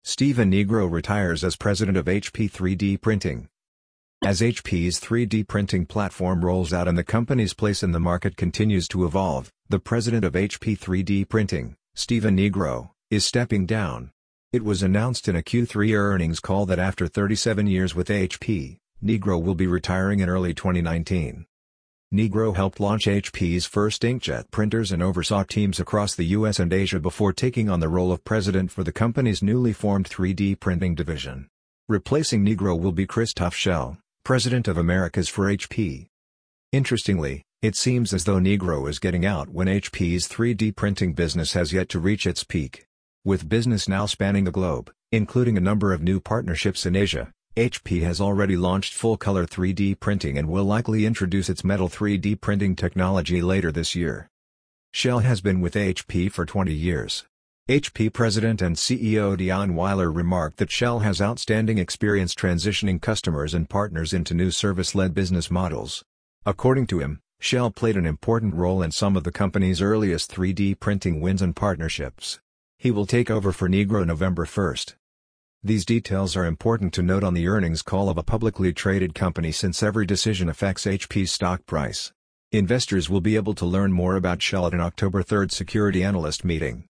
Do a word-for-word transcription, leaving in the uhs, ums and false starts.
Stephen Negro retires as president of H P three D Printing. As H P's three D printing platform rolls out and the company's place in the market continues to evolve, the president of H P three D Printing, Stephen Negro, is stepping down. It was announced in a Q three earnings call that after thirty-seven years with H P, Negro will be retiring in early twenty nineteen. Negro helped launch H P's first inkjet printers and oversaw teams across the U S and Asia before taking on the role of president for the company's newly formed three D printing division. Replacing Negro will be Christoph Schell, president of Americas for H P. Interestingly, it seems as though Negro is getting out when H P's three D printing business has yet to reach its peak. With business now spanning the globe, including a number of new partnerships in Asia, H P has already launched full-color three D printing and will likely introduce its metal three D printing technology later this year. Schell has been with H P for twenty years. H P President and C E O Dion Weiler remarked that Schell has outstanding experience transitioning customers and partners into new service-led business models. According to him, Schell played an important role in some of the company's earliest three D printing wins and partnerships. He will take over for Negro November first. These details are important to note on the earnings call of a publicly traded company since every decision affects H P's stock price. Investors will be able to learn more about Schell at an October third security analyst meeting.